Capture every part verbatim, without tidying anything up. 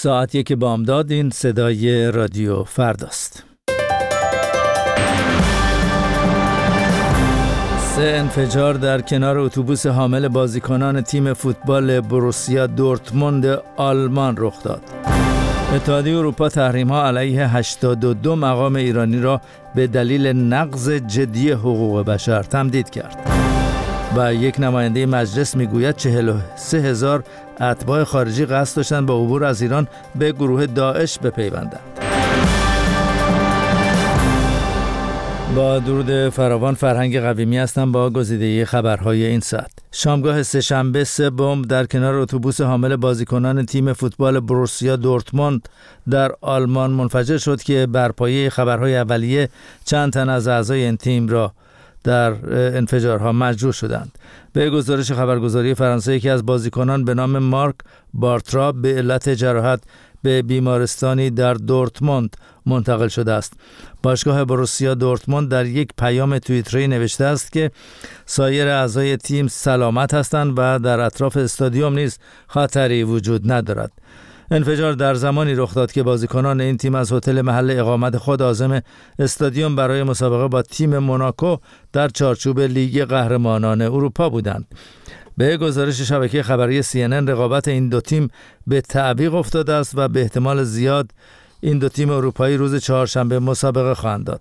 ساعت یک بامداد. این صدای رادیو فرداست. سه انفجار در کنار اتوبوس حامل بازیکنان تیم فوتبال بروسیا دورتموند آلمان رخ داد. اتحادیه اروپا تحریم‌ها علیه هشتاد و دو مقام ایرانی را به دلیل نقض جدی حقوق بشر تمدید کرد. و یک نماینده مجلس میگوید چهل و سه هزار اتباع خارجی قصد داشتند با عبور از ایران به گروه داعش بپیوندند. با درود فراوان، فرهنگ قویمی هستم با گزیدگی خبرهای این ساعت. شامگاه سه‌شنبه سه بمب در کنار اتوبوس حامل بازیکنان تیم فوتبال بروسیا دورتموند در آلمان منفجر شد که بر پایه خبرهای اولیه چند تن از اعضای این تیم را در انفجارها مجروح شدند. به گزارش خبرگزاری فرانسه، یکی از بازیکنان به نام مارک بارترا به علت جراحت به بیمارستانی در دورتموند منتقل شده است. باشگاه بروسیا دورتموند در یک پیام توییتری نوشته است که سایر اعضای تیم سلامت هستند و در اطراف استادیوم نیز خطری وجود ندارد. انفجار در زمانی رخ داد که بازیکنان این تیم از هتل محل اقامت خود عازم استادیوم برای مسابقه با تیم موناکو در چارچوب لیگ قهرمانان اروپا بودند. به گزارش شبکه خبری سی ان ان، رقابت این دو تیم به تعویق افتاده است و به احتمال زیاد این دو تیم اروپایی روز چهارشنبه مسابقه خواهند داد.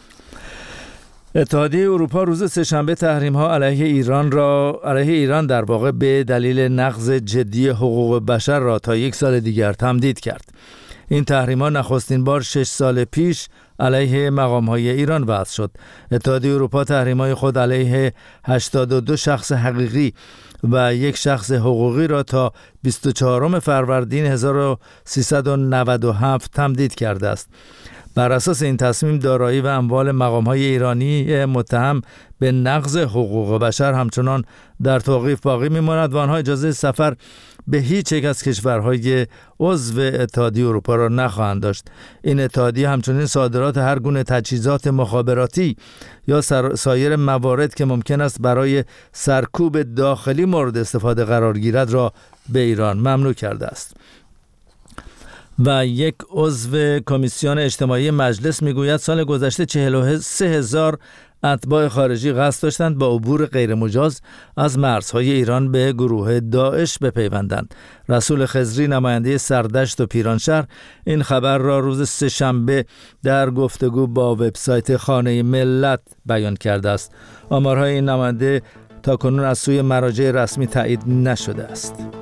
اتحادیه اروپا روز سه‌شنبه تحریم‌ها علیه ایران را علیه ایران در واقع به دلیل نقض جدی حقوق بشر را تا یک سال دیگر تمدید کرد. این تحریم‌ها نخستین بار شش سال پیش علیه مقام‌های ایران وضع شد. اتحادیه اروپا تحریم‌های خود علیه هشتاد و دو شخص حقیقی و یک شخص حقوقی را تا بیست و چهارم فروردین هزار و سیصد و نود و هفت تمدید کرده است. بر اساس این تصمیم، دارایی و اموال مقام‌های ایرانی متهم به نقض حقوق بشر همچنان در توقیف باقی می‌ماند و آنها اجازه سفر به هیچ یک از کشورهای عضو اتحادیه اروپا را نخواهند داشت. این اتحادیه همچنین صادرات هر گونه تجهیزات مخابراتی یا سایر موارد که ممکن است برای سرکوب داخلی مورد استفاده قرار گیرد را به ایران ممنوع کرده است. و یک عضو کمیسیون اجتماعی مجلس میگوید سال گذشته چهل و سه هزار اتباع خارجی قصد داشتند با عبور غیرمجاز از مرزهای ایران به گروه داعش بپیوندند. رسول خضری، نماینده سردشت و پیرانشهر، این خبر را روز سه‌شنبه در گفتگو با وبسایت خانه ملت بیان کرده است. آمارهای این نماینده تاکنون از سوی مراجع رسمی تایید نشده است.